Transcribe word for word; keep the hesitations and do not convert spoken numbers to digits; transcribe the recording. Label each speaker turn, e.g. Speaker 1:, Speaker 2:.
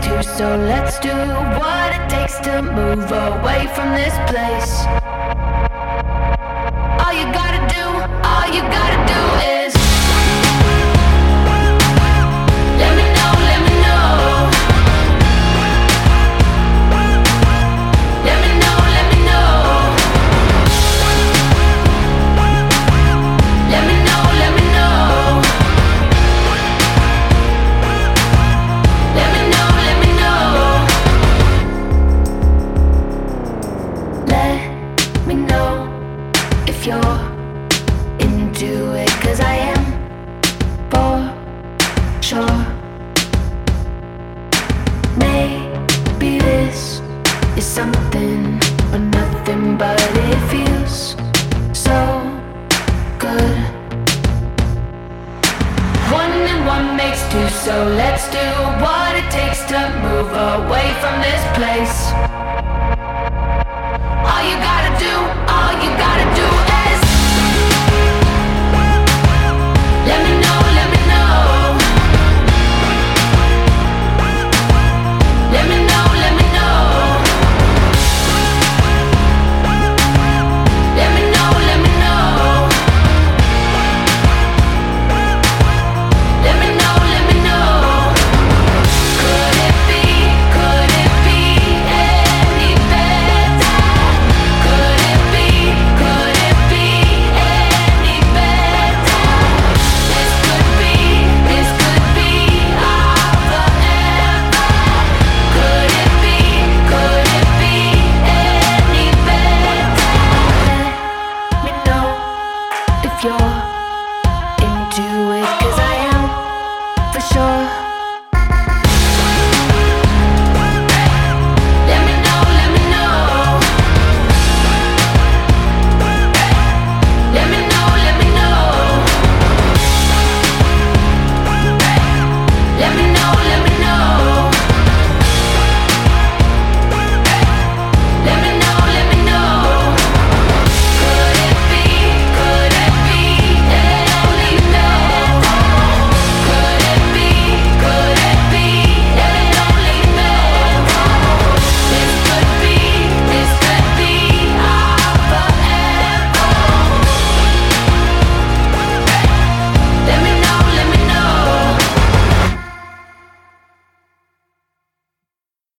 Speaker 1: two, so let's do what it takes to move away from this place. All you gotta do, all you gotta do is let me know, let me know. Let me know, let me know. Let me know, let me know. Let me know, let me know. Let me know if you're into it, 'cause I am for sure. Maybe this is something or nothing, but it feels so good. One and one makes two, so let's do what it takes to move away from this place.